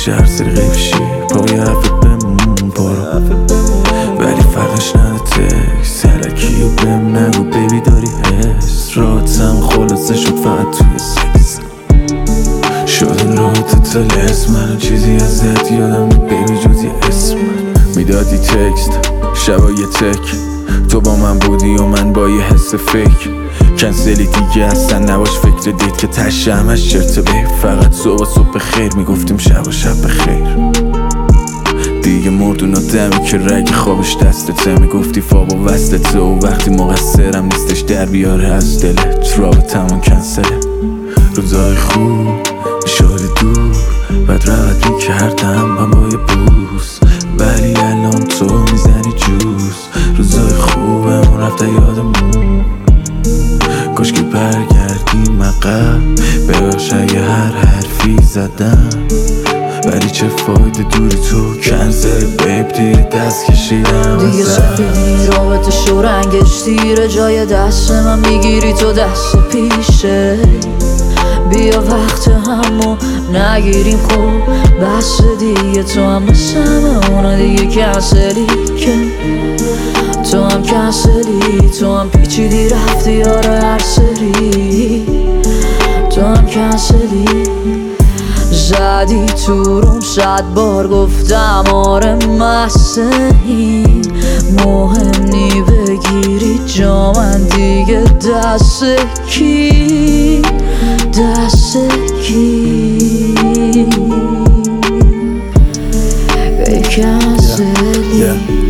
میشه هر سری غیب شی. پای حرفت بمون پارو، ولی فرقش نده تکس هلکی و بهم نگو بیبی داری حس. راحتم خلاصه شد فقط توی سکس، شده راحت تلس. منو چیزی ازت یادم نی بیبی جز یه اسم. میدادی تکست شبای تک، تو با من بودی و من با یه حس فیک. کنسلی دیگه اصلا نباش فکر دید که تشه همش چرته به. فقط صبح خیر میگفتیم شب و شب بخیر. دیگه مردون آدمی که رگ خوابش دستته، میگفتی فابا وصلته و وقتی مقصرم نیستش در بیاره از دلت. رابطمون کنسله، روزای خوب شده دور، بعد رود میکردم من با یه بوس، ولی الان تو میزنی جوز. روزای خوبمون رفته یادمون، کاش که برگردیم عقب. ببخش اگه هر حرفی زدم، ولی چه فایده دوری تو کنسل بیب. دیر دست کشیدم دیگه سفیدی رابطه شو رنگش دیره، جای دست من میگیری تو دست پیشه. بیا وقت همو نگیریم خوب بس دیگه. تو هم مثل اونا دیگه کنسلی که تو هم کنسلی. تو هم پیچیدی رفتی آره هر سری. تو هم کنسلی زدی تو روم 100 بار گفتم آره مسنی. مهم نی بگیری جا من دیگه دست کی دست کی کنسلی.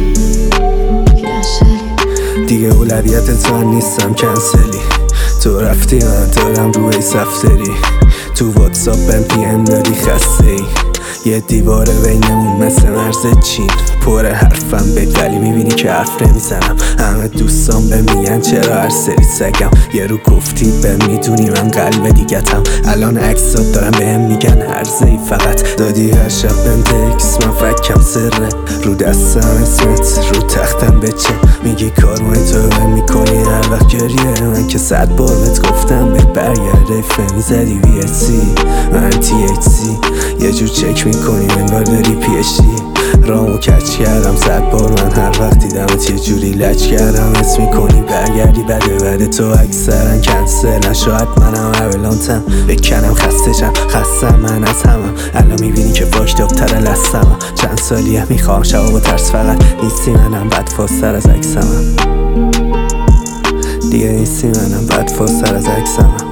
دیگه اولویت من نیستم کنسلی. تو رفتی من دارم روی سفتری، تو واتساپ بهم پی ام دادی خسته ای. یه دیواره بینمون مثل مرز چین، پر حرفم بهت ولی میبینی که حرف نمیزنم. همه دوستان بهم میگن چرا هر سری سگم. یه رو گفتی بهم میدونی من قلب دیگتم. الان عکسات دارم بهم میگن هرزه ای. فقط دادی هر شب بهم تکس، من فکم سره رو دستم اسمت رو تختم بچه. میگی کارمای تو بهم میکنی هر وقت گریه. من که 100 بار بهت گفتم بهت برگرده فه میزدی VSC من THC. یه جور چک میکنی انگار داری PhD. رامو کچ کردم 100 بار من هر وقت دیدمت یه جوری لچ کردم. حس میکنی برگردی بده تو اکثرا کنسلن. شاید منم اولانتم بکنم خستم من از همم. الان میبینی که فاکت افتر لستمم. چند سالیه میخوام شبا با ترس فقط نیستی منم بد فاستر از اکسمم. دیگه نیستی منم بد فاستر از اکسمم.